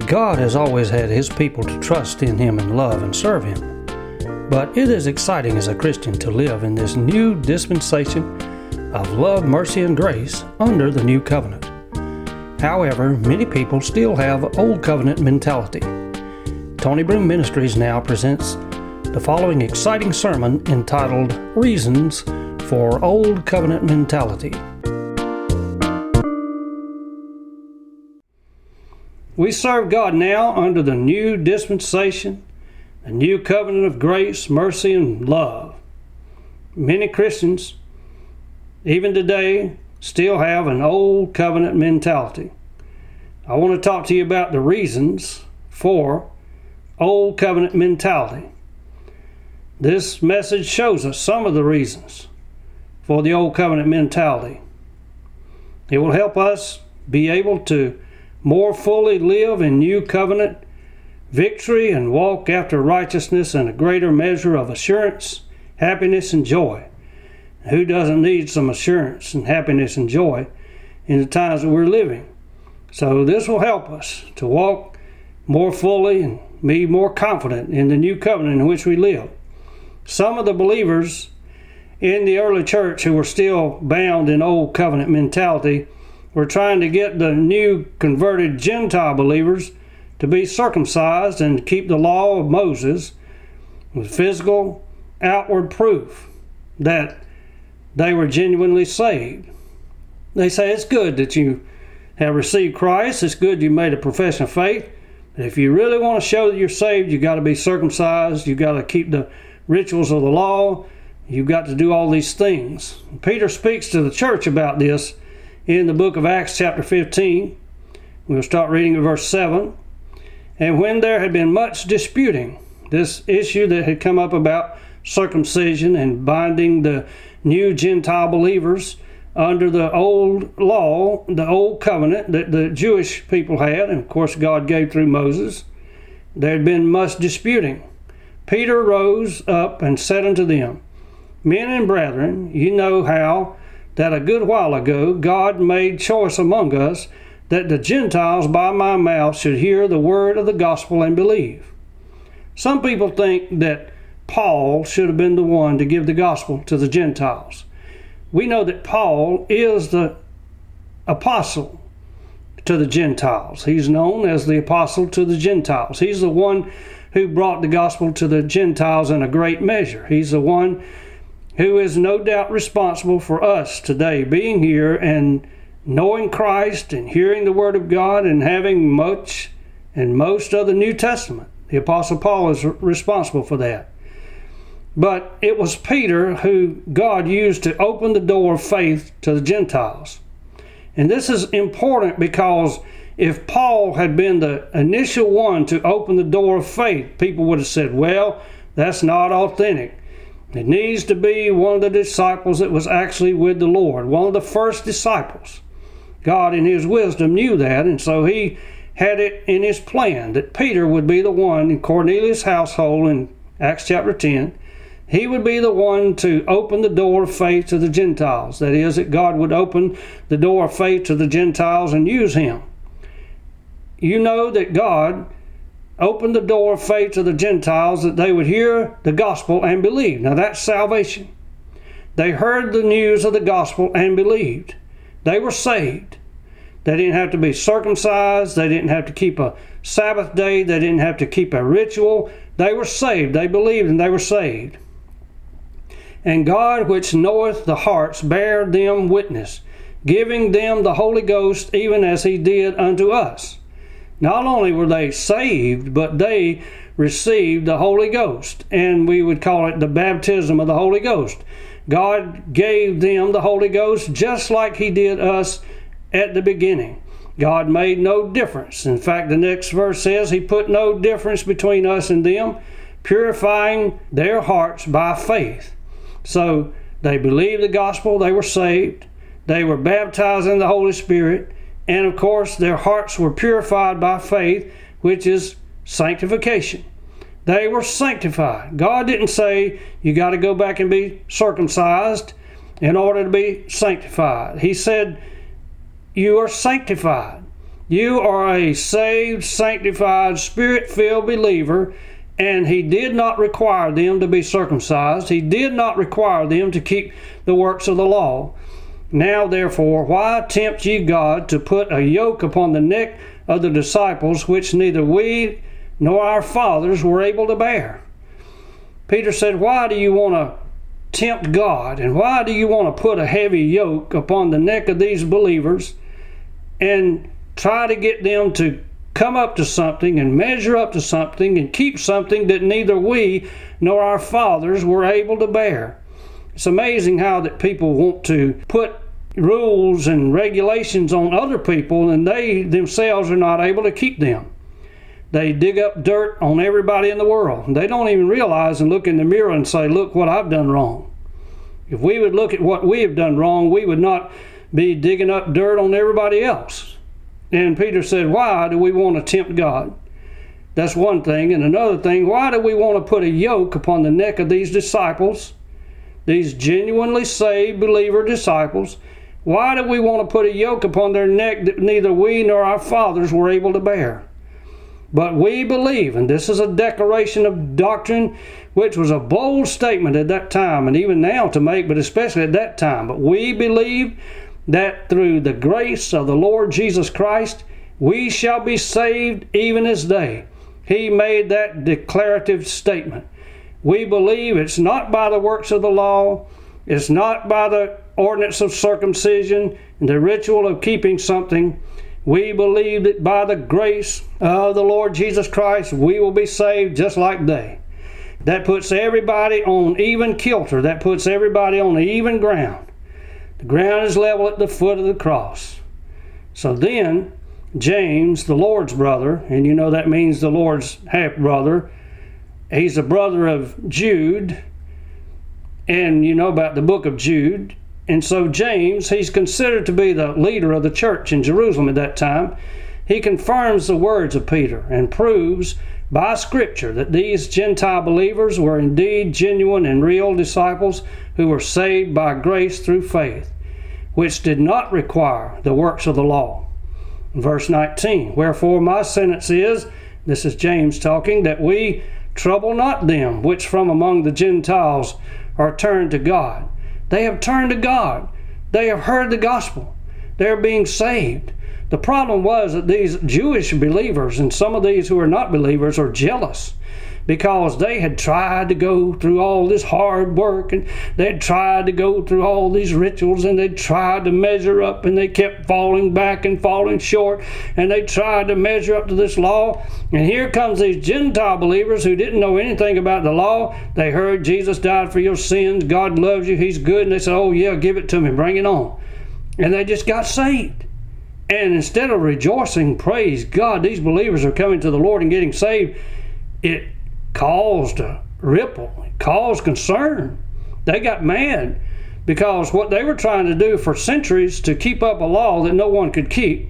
God has always had His people to trust in Him and love and serve Him. But it is exciting as a Christian to live in this new dispensation of love, mercy, and grace under the new covenant. However, many people still have old covenant mentality. Tony Broom Ministries now presents the following exciting sermon entitled Reasons for Old Covenant Mentality. We serve God now under the new dispensation, a new covenant of grace, mercy, and love. Many Christians, even today, still have an old covenant mentality. I want to talk to you about the reasons for old covenant mentality. This message shows us some of the reasons for the old covenant mentality. It will help us be able to more fully live in new covenant victory and walk after righteousness and a greater measure of assurance, happiness, and joy. Who doesn't need some assurance and happiness and joy in the times that we're living? So this will help us to walk more fully and be more confident in the new covenant in which we live. Some of the believers in the early church who were still bound in old covenant mentality were trying to get the new converted Gentile believers to be circumcised and keep the law of Moses with physical outward proof that they were genuinely saved. They say it's good that you have received Christ, it's good you made a profession of faith, but if you really want to show that you're saved, you've got to be circumcised, you've got to keep the rituals of the law, you've got to do all these things. Peter speaks to the church about this in the book of Acts chapter 15. We'll start reading at verse 7. And when there had been much disputing, this issue that had come up about circumcision and binding the new Gentile believers under the old law, the old covenant that the Jewish people had, and of course God gave through Moses, there had been much disputing. Peter rose up and said unto them, Men and brethren, you know how that a good while ago God made choice among us that the Gentiles by my mouth should hear the word of the gospel and believe. Some people think that Paul should have been the one to give the gospel to the Gentiles. We know that Paul is the apostle to the Gentiles. He's known as the apostle to the Gentiles. He's the one who brought the gospel to the Gentiles in a great measure. He's the one who is no doubt responsible for us today being here and knowing Christ and hearing the Word of God and having much and most of the New Testament. The Apostle Paul is responsible for that. But it was Peter who God used to open the door of faith to the Gentiles. And this is important because if Paul had been the initial one to open the door of faith, people would have said, well, that's not authentic. It needs to be one of the disciples that was actually with the Lord, one of the first disciples. God in His wisdom knew that, and so He had it in His plan that Peter would be the one in Cornelius' household in Acts chapter 10. He would be the one to open the door of faith to the Gentiles. That is, that God would open the door of faith to the Gentiles and use him. You know that God opened the door of faith to the Gentiles that they would hear the gospel and believe. Now that's salvation. They heard the news of the gospel and believed. They were saved. They didn't have to be circumcised. They didn't have to keep a Sabbath day. They didn't have to keep a ritual. They were saved. They believed and they were saved. And God, which knoweth the hearts, bare them witness, giving them the Holy Ghost, even as He did unto us. Not only were they saved, but they received the Holy Ghost. And we would call it the baptism of the Holy Ghost. God gave them the Holy Ghost just like He did us at the beginning. God made no difference. In fact, the next verse says He put no difference between us and them, purifying their hearts by faith. So they believed the gospel, they were saved, they were baptized in the Holy Spirit, and of course their hearts were purified by faith, which is sanctification. They were sanctified. God didn't say you got to go back and be circumcised in order to be sanctified. He said you are sanctified. You are a saved, sanctified, Spirit-filled believer, and he did not require them to be circumcised. He did not require them to keep the works of the law. Now, therefore, why tempt ye God to put a yoke upon the neck of the disciples, which neither we nor our fathers were able to bear? Peter said, why do you want to tempt God? And why do you want to put a heavy yoke upon the neck of these believers and try to get them to come up to something and measure up to something and keep something that neither we nor our fathers were able to bear? It's amazing how that people want to put rules and regulations on other people and they themselves are not able to keep them. They dig up dirt on everybody in the world. They don't even realize and look in the mirror and say, look what I've done wrong. If we would look at what we have done wrong, we would not be digging up dirt on everybody else. And Peter said, why do we want to tempt God? That's one thing. And another thing, why do we want to put a yoke upon the neck of these disciples, these genuinely saved believer disciples? Why do we want to put a yoke upon their neck that neither we nor our fathers were able to bear? But we believe, and this is a declaration of doctrine, which was a bold statement at that time, and even now to make, but especially at that time. But we believe that through the grace of the Lord Jesus Christ, we shall be saved even as they. He made that declarative statement. We believe it's not by the works of the law, it's not by the ordinance of circumcision, and the ritual of keeping something. We believe that by the grace of the Lord Jesus Christ, we will be saved just like they. That puts everybody on even kilter. That puts everybody on the even ground. The ground is level at the foot of the cross. So then, James, the Lord's brother, and you know that means the Lord's half-brother, he's a brother of Jude, and you know about the book of Jude. And so James, he's considered to be the leader of the church in Jerusalem at that time. He confirms the words of Peter and proves by Scripture that these Gentile believers were indeed genuine and real disciples who were saved by grace through faith, which did not require the works of the law. Verse 19, wherefore my sentence is, this is James talking, that we trouble not them which from among the Gentiles are turned to God. They have turned to God. They have heard the gospel. They're being saved. The problem was that these Jewish believers and some of these who are not believers are jealous because they had tried to go through all this hard work and they'd tried to go through all these rituals and they'd tried to measure up and they kept falling back and falling short and they tried to measure up to this law. And here comes these Gentile believers who didn't know anything about the law. They heard Jesus died for your sins. God loves you. He's good. And they said, oh yeah, give it to me. Bring it on. And they just got saved. And instead of rejoicing, praise God, these believers are coming to the Lord and getting saved, it caused a ripple. It caused concern. They got mad because what they were trying to do for centuries to keep up a law that no one could keep,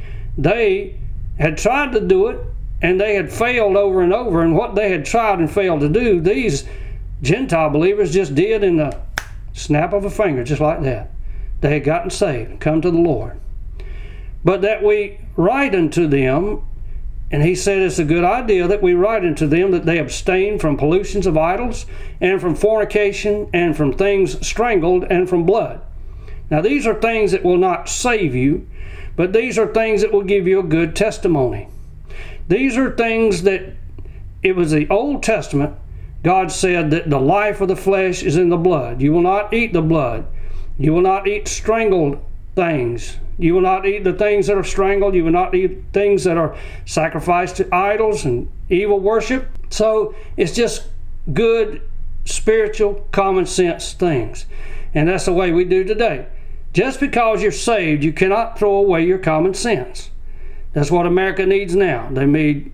they had tried to do it and they had failed over and over. And what they had tried and failed to do, these Gentile believers just did in the snap of a finger, just like that. They had gotten saved and come to the Lord. But that we write unto them, and he said it's a good idea that we write unto them that they abstain from pollutions of idols and from fornication and from things strangled and from blood. Now these are things that will not save you, but these are things that will give you a good testimony. These are things that, it was the Old Testament, God said that the life of the flesh is in the blood. You will not eat the blood. You will not eat strangled things. You will not eat the things that are strangled. You will not eat things that are sacrificed to idols and evil worship. So it's just good, spiritual, common sense things. And that's the way we do today. Just because you're saved, you cannot throw away your common sense. That's what America needs now. They need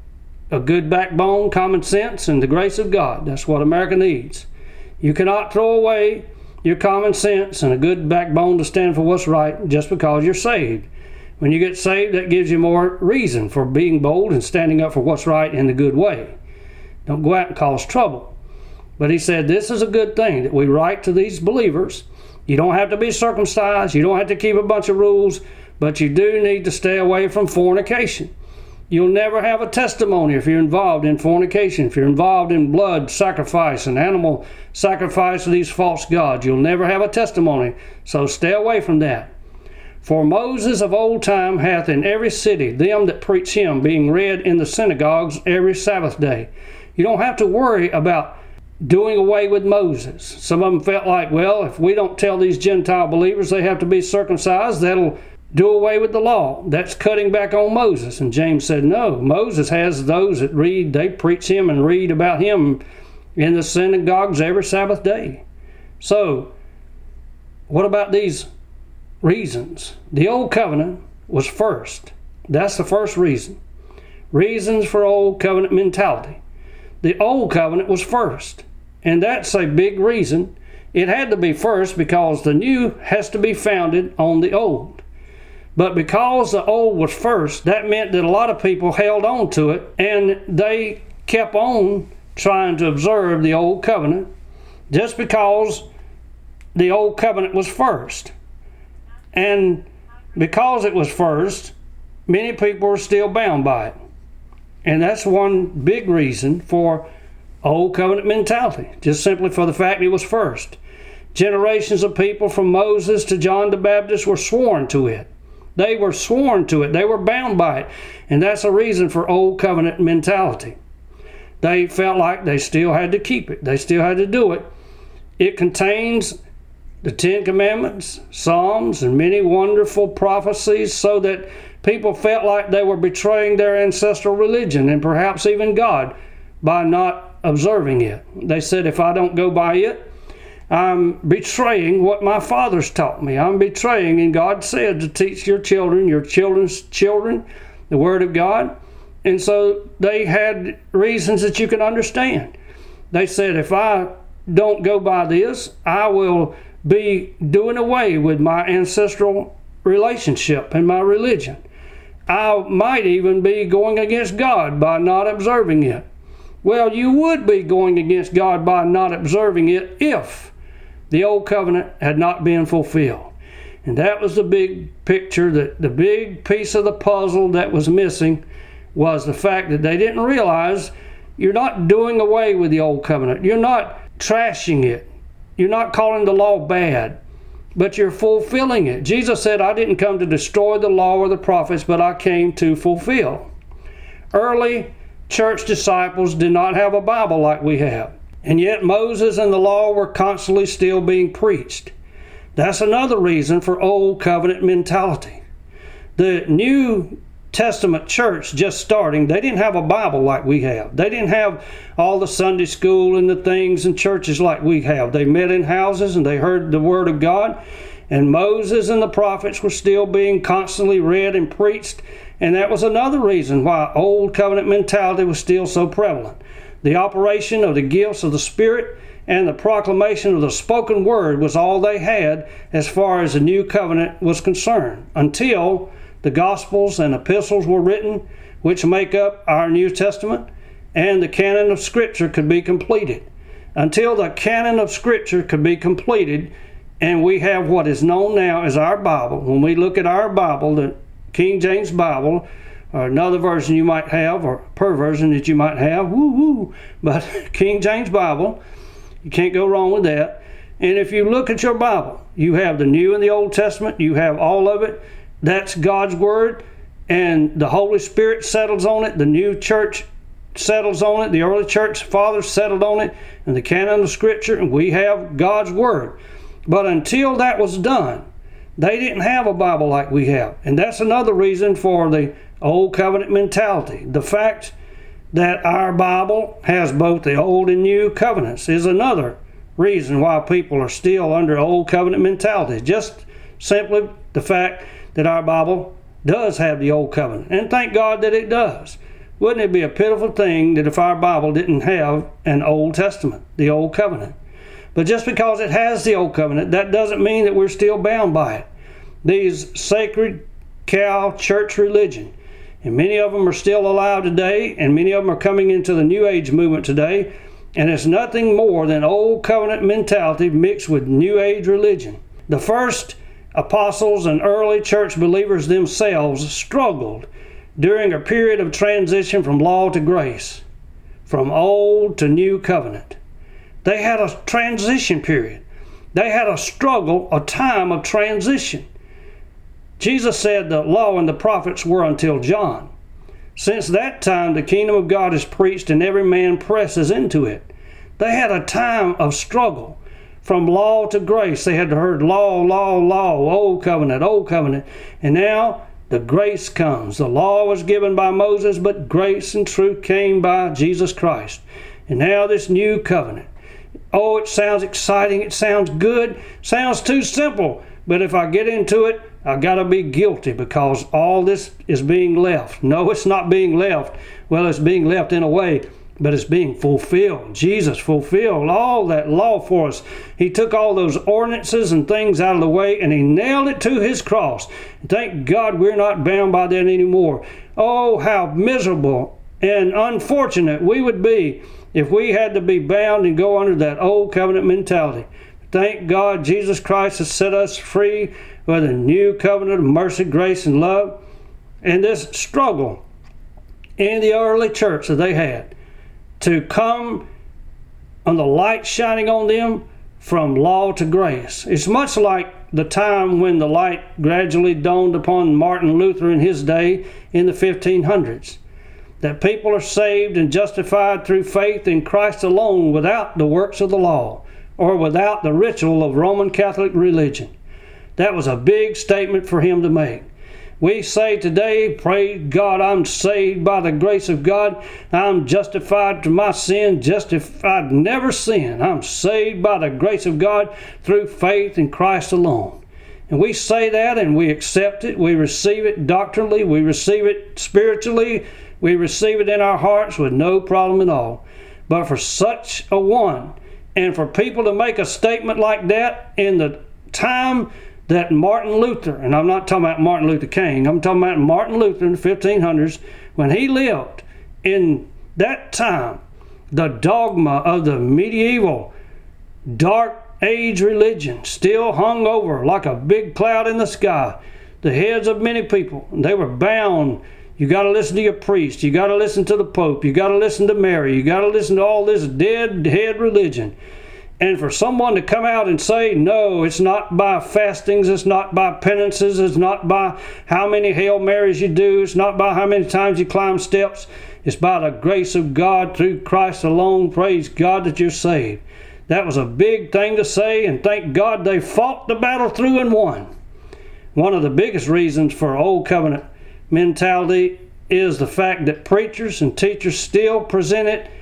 a good backbone, common sense, and the grace of God. That's what America needs. You cannot throw away your common sense and a good backbone to stand for what's right just because you're saved. When you get saved, that gives you more reason for being bold and standing up for what's right in the good way. Don't go out and cause trouble. But he said this is a good thing that we write to these believers. You don't have to be circumcised. You don't have to keep a bunch of rules. But you do need to stay away from fornication. You'll never have a testimony if you're involved in fornication, if you're involved in blood sacrifice and animal sacrifice of these false gods. You'll never have a testimony, so stay away from that. For Moses of old time hath in every city them that preach him, being read in the synagogues every Sabbath day. You don't have to worry about doing away with Moses. Some of them felt like, well, if we don't tell these Gentile believers they have to be circumcised, that'll do away with the law. That's cutting back on Moses. And James said, no, Moses has those that read, they preach him and read about him in the synagogues every Sabbath day. So, what about these reasons? The old covenant was first. That's the first reason. Reasons for old covenant mentality. The old covenant was first. And that's a big reason. It had to be first because the new has to be founded on the old. But because the old was first, that meant that a lot of people held on to it and they kept on trying to observe the old covenant just because the old covenant was first. And because it was first, many people are still bound by it. And that's one big reason for old covenant mentality, just simply for the fact it was first. Generations of people from Moses to John the Baptist were sworn to it. They were sworn to it. They were bound by it. And that's a reason for old covenant mentality. They felt like they still had to keep it. They still had to do it. It contains the Ten Commandments, Psalms, and many wonderful prophecies so that people felt like they were betraying their ancestral religion and perhaps even God by not observing it. They said, if I don't go by it, I'm betraying what my fathers taught me. I'm betraying, and God said to teach your children's children, the Word of God. And so they had reasons that you can understand. They said, if I don't go by this, I will be doing away with my ancestral relationship and my religion. I might even be going against God by not observing it. Well, you would be going against God by not observing it if the old covenant had not been fulfilled. And that was the big picture, that the big piece of the puzzle that was missing was the fact that they didn't realize you're not doing away with the old covenant. You're not trashing it. You're not calling the law bad, but you're fulfilling it. Jesus said, I didn't come to destroy the law or the prophets, but I came to fulfill. Early church disciples did not have a Bible like we have. And yet Moses and the law were constantly still being preached. That's another reason for old covenant mentality. The New Testament church just starting, they didn't have a Bible like we have. They didn't have all the Sunday school and the things and churches like we have. They met in houses and they heard the Word of God. And Moses and the prophets were still being constantly read and preached. And that was another reason why old covenant mentality was still so prevalent. The operation of the gifts of the Spirit and the proclamation of the spoken word was all they had as far as the new covenant was concerned, until the Gospels and epistles were written, which make up our New Testament, and the canon of Scripture could be completed. Until the canon of Scripture could be completed, and we have what is known now as our Bible. When we look at our Bible, the King James Bible, or another version you might have, or per version that you might have, but King James Bible, you can't go wrong with that. And if you look at your Bible, you have the New and the Old Testament, you have all of it. That's God's Word, and the Holy Spirit settles on it. The new church settles on it. The early church fathers settled on it, and the canon of Scripture, and we have God's Word. But until that was done, they didn't have a Bible like we have. And that's another reason for the old covenant mentality. The fact that our Bible has both the old and new covenants is another reason why people are still under old covenant mentality. Just simply the fact that our Bible does have the old covenant. And thank God that it does. Wouldn't it be a pitiful thing that if our Bible didn't have an Old Testament, the old covenant? But just because it has the old covenant, that doesn't mean that we're still bound by it. These sacred cow church religion, and many of them are still alive today, and many of them are coming into the New Age movement today, and it's nothing more than old covenant mentality mixed with New Age religion. The first apostles and early church believers themselves struggled during a period of transition from law to grace, from old to new covenant. They had a transition period. They had a struggle, a time of transition. Jesus said the law and the prophets were until John. Since that time, the kingdom of God is preached and every man presses into it. They had a time of struggle from law to grace. They had heard law, law, law, old covenant, and now the grace comes. The law was given by Moses, but grace and truth came by Jesus Christ. And now this new covenant. Oh, it sounds exciting. It sounds good. Sounds too simple. But if I get into it, I got to be guilty because all this is being left. No, it's not being left. Well, it's being left in a way, but it's being fulfilled. Jesus fulfilled all that law for us. He took all those ordinances and things out of the way and he nailed it to his cross. Thank God we're not bound by that anymore. Oh, how miserable and unfortunate we would be if we had to be bound and go under that old covenant mentality. Thank God Jesus Christ has set us free with a new covenant of mercy, grace, and love. And this struggle in the early church that they had to come on the light shining on them from law to grace. It's much like the time when the light gradually dawned upon Martin Luther in his day in the 1500s. That people are saved and justified through faith in Christ alone without the works of the law or without the ritual of Roman Catholic religion. That was a big statement for him to make. We say today, praise God, I'm saved by the grace of God. I'm justified to my sin, justified never sin. I'm saved by the grace of God through faith in Christ alone. And we say that and we accept it. We receive it doctrinally. We receive it spiritually. We receive it in our hearts with no problem at all. But for such a one, and for people to make a statement like that in the time that Martin Luther, and I'm not talking about Martin Luther King, I'm talking about Martin Luther in the 1500s, when he lived in that time, the dogma of the medieval dark age religion still hung over like a big cloud in the sky. The heads of many people, they were bound. You got to listen to your priest. You got to listen to the Pope. You got to listen to Mary. You got to listen to all this deadhead religion. And for someone to come out and say, no, it's not by fastings, it's not by penances, it's not by how many Hail Marys you do, it's not by how many times you climb steps, it's by the grace of God through Christ alone. Praise God that you're saved. That was a big thing to say, and thank God they fought the battle through and won. One of the biggest reasons for old covenant mentality is the fact that preachers and teachers still present it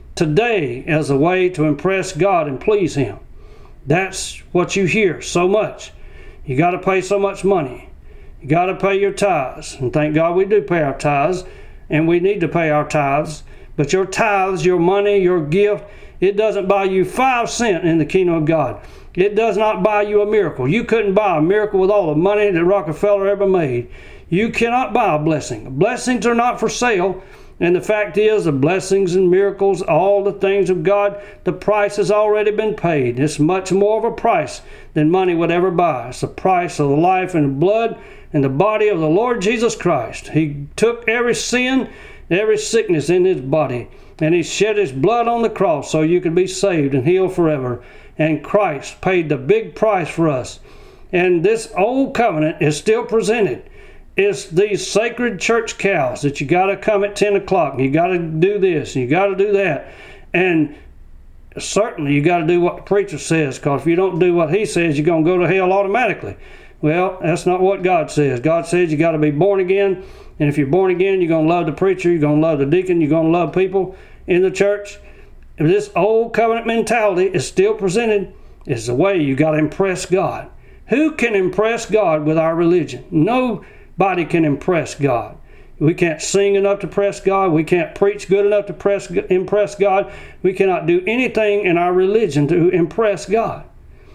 today as a way to impress God and please Him. That's what you hear so much. You got to pay so much money. You got to pay your tithes. And thank God we do pay our tithes, and we need to pay our tithes. But your tithes, your money, your gift, it doesn't buy you 5 cents in the kingdom of God. It does not buy you a miracle. You couldn't buy a miracle with all the money that Rockefeller ever made. You cannot buy a blessing. Blessings are not for sale. And the fact is, the blessings and miracles, all the things of God, the price has already been paid. It's much more of a price than money would ever buy. It's the price of the life and the blood and the body of the Lord Jesus Christ. He took every sin, every sickness in His body, and He shed His blood on the cross so you could be saved and healed forever. And Christ paid the big price for us. And this old covenant is still presented. It's these sacred church cows that you got to come at 10 o'clock. And you got to do this. And you got to do that. And certainly you got to do what the preacher says. Because if you don't do what he says, you're going to go to hell automatically. Well, that's not what God says. God says you got to be born again. And if you're born again, you're going to love the preacher. You're going to love the deacon. You're going to love people in the church. If this old covenant mentality is still presented, it's the way you got to impress God. Who can impress God with our religion? Nobody can impress God. We can't sing enough to impress God. We can't preach good enough to impress God. We cannot do anything in our religion to impress God.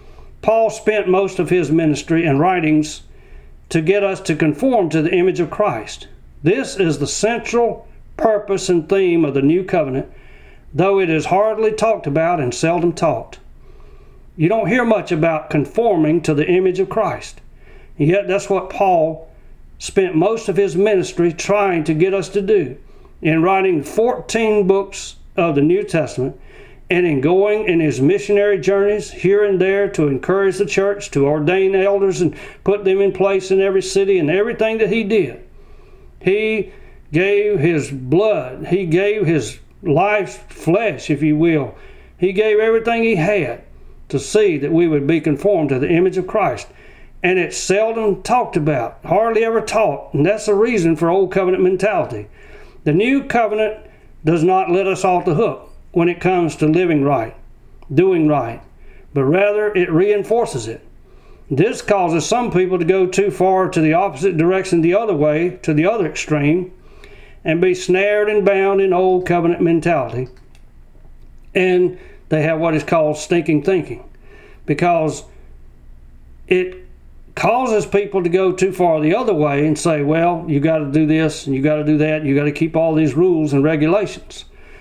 Paul spent most of his ministry and writings to get us to conform to the image of Christ. This is the central purpose and theme of the new covenant, though it is hardly talked about and seldom taught. You don't hear much about conforming to the image of Christ. And yet that's what Paul spent most of his ministry trying to get us to do, in writing 14 books of the New Testament, and in going in his missionary journeys here and there to encourage the church, to ordain elders and put them in place in every city, and everything that he did. He gave his blood. He gave his life's flesh, if you will. He gave everything he had to see that we would be conformed to the image of Christ. And it's seldom talked about, hardly ever taught. And that's the reason for old covenant mentality. The new covenant does not let us off the hook when it comes to living right, doing right, but rather it reinforces it. This causes some people to go too far to the opposite direction, the other way, to the other extreme, and be snared and bound in old covenant mentality. And they have what is called stinking thinking, because it causes people to go too far the other way and say, well, you got to do this and you got to do that, you got to keep all these rules and regulations.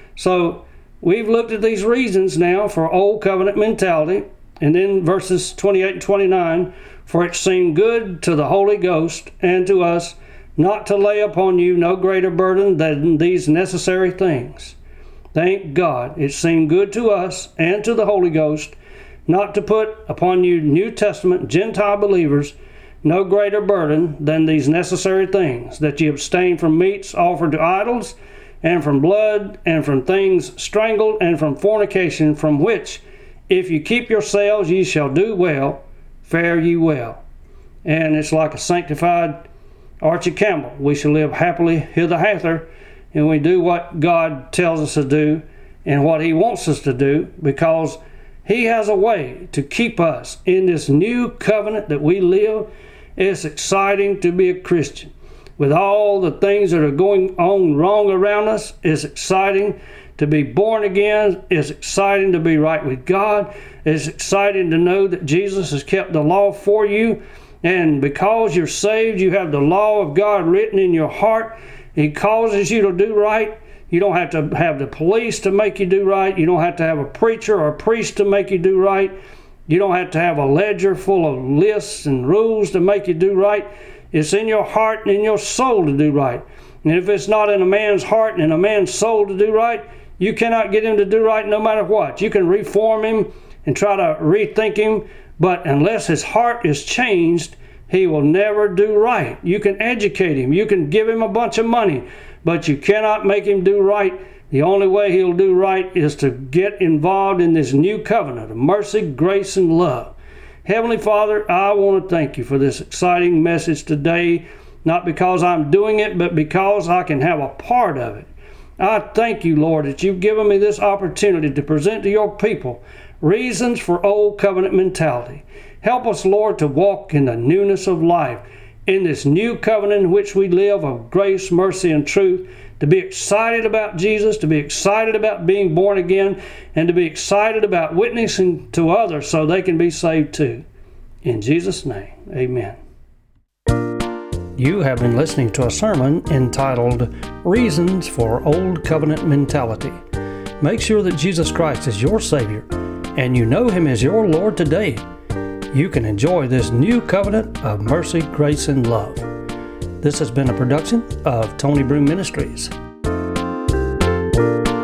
So we've looked at these reasons now for old covenant mentality, and then verses 28 and 29, for it seemed good to the Holy Ghost and to us not to lay upon you no greater burden than these necessary things. Thank God, it seemed good to us and to the Holy Ghost not to put upon you New Testament Gentile believers no greater burden than these necessary things, that ye abstain from meats offered to idols, and from blood, and from things strangled, and from fornication, from which, if you keep yourselves, ye shall do well, fare ye well. And it's like a sanctified Archie Campbell. We shall live happily hitherafter, and we do what God tells us to do and what he wants us to do, because he has a way to keep us in this new covenant that we live. It's exciting to be a Christian. With all the things that are going on wrong around us, it's exciting to be born again. It's exciting to be right with God. It's exciting to know that Jesus has kept the law for you. And because you're saved, you have the law of God written in your heart. He causes you to do right. You don't have to have the police to make you do right. You don't have to have a preacher or a priest to make you do right. You don't have to have a ledger full of lists and rules to make you do right. It's in your heart and in your soul to do right. And if it's not in a man's heart and in a man's soul to do right, you cannot get him to do right no matter what. You can reform him and try to rethink him, but unless his heart is changed, he will never do right. You can educate him. You can give him a bunch of money, but you cannot make him do right. The only way he'll do right is to get involved in this new covenant of mercy, grace, and love. Heavenly Father, I want to thank you for this exciting message today, not because I'm doing it, but because I can have a part of it. I thank you, Lord, that you've given me this opportunity to present to your people reasons for old covenant mentality. Help us, Lord, to walk in the newness of life, in this new covenant in which we live of grace, mercy, and truth, to be excited about Jesus, to be excited about being born again, and to be excited about witnessing to others so they can be saved too. In Jesus' name, amen. You have been listening to a sermon entitled Reasons for Old Covenant Mentality. Make sure that Jesus Christ is your Savior and you know Him as your Lord today. You can enjoy this new covenant of mercy, grace, and love. This has been a production of Tony Broom Ministries.